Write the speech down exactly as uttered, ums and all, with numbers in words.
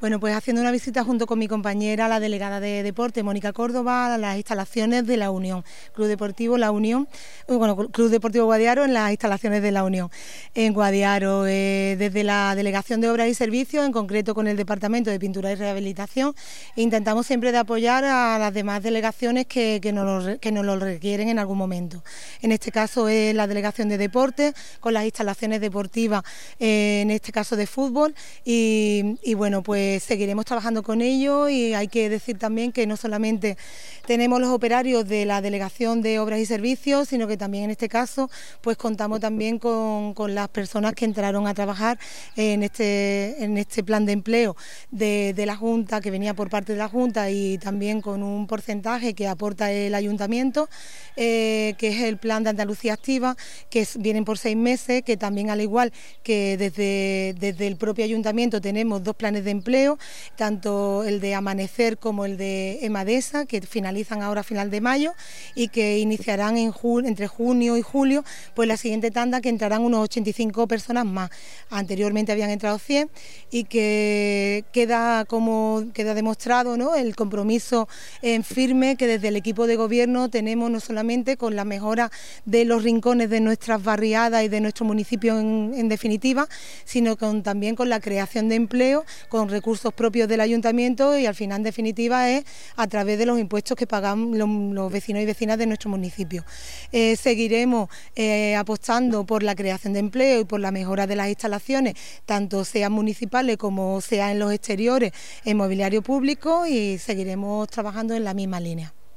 Bueno, pues haciendo una visita junto con mi compañera, la delegada de Deporte, Mónica Córdoba, a las instalaciones de la Unión, Club Deportivo La Unión, bueno, Club Deportivo Guadiaro en las instalaciones de la Unión. En Guadiaro, eh, desde la Delegación de Obras y Servicios, en concreto con el Departamento de Pintura y Rehabilitación, intentamos siempre de apoyar a las demás delegaciones que, que, nos, lo, que nos lo requieren en algún momento. En este caso es la Delegación de Deporte, con las instalaciones deportivas, eh, en este caso de fútbol, y, y bueno, pues seguiremos trabajando con ellos. Y hay que decir también que no solamente tenemos los operarios de la Delegación de Obras y Servicios, sino que también en este caso pues contamos también con, con las personas que entraron a trabajar en este, en este plan de empleo de, de la Junta, que venía por parte de la Junta, y también con un porcentaje que aporta el Ayuntamiento, eh, que es el plan de Andalucía Activa, que es, vienen por seis meses, que también, al igual que desde, desde el propio Ayuntamiento, tenemos dos planes de empleo, tanto el de Amanecer como el de Emadesa, que finalizan ahora a final de mayo y que iniciarán en jun entre junio y julio, pues la siguiente tanda, que entrarán unos ochenta y cinco personas más. Anteriormente habían entrado cien, y que queda como queda demostrado, ¿no?, el compromiso en firme que desde el equipo de gobierno tenemos, no solamente con la mejora de los rincones de nuestras barriadas y de nuestro municipio en, en definitiva, sino con, también con la creación de empleo, con recursos propios del Ayuntamiento, y al final, en definitiva, es a través de los impuestos que pagan los, los vecinos y vecinas de nuestro municipio. Eh, seguiremos eh, apostando por la creación de empleo y por la mejora de las instalaciones, tanto sean municipales como sean en los exteriores, en mobiliario público, y seguiremos trabajando en la misma línea.